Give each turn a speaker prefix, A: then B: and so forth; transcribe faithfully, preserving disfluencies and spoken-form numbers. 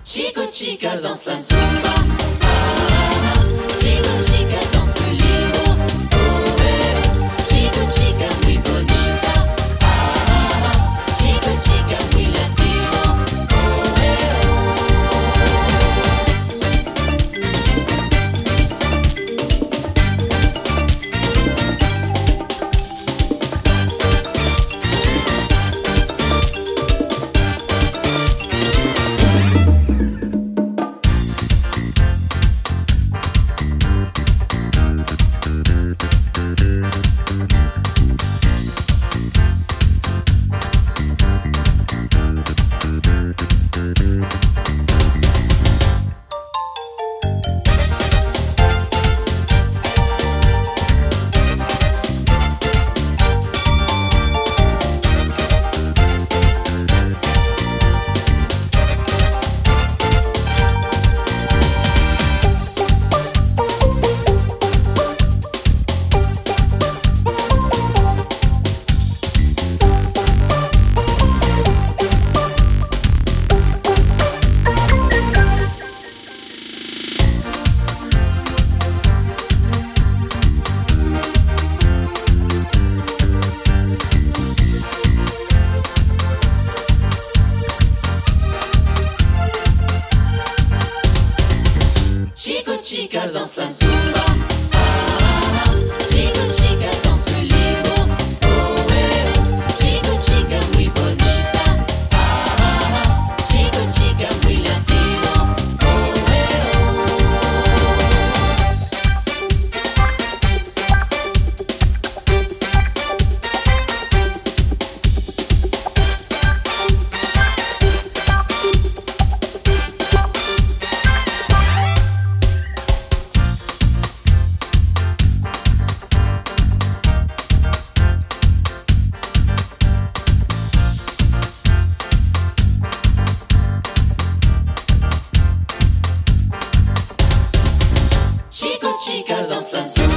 A: Chico chica danse la zumba. Ah, ah, ah. Chico chica danse le limbo. Oh, eh, oh. Chico chica muy bonita. Ah, ah, ah. Chico chica muy latino. Oh, eh, Chico chica danse la zumba. Ah, ah, ah. Chico chica danse le limbo. Oh, eh, oh. Chico chica muy bonita. Ah, ah, ah. Chico chica muy latino. Oh, eh, Chico chica danse la zumba.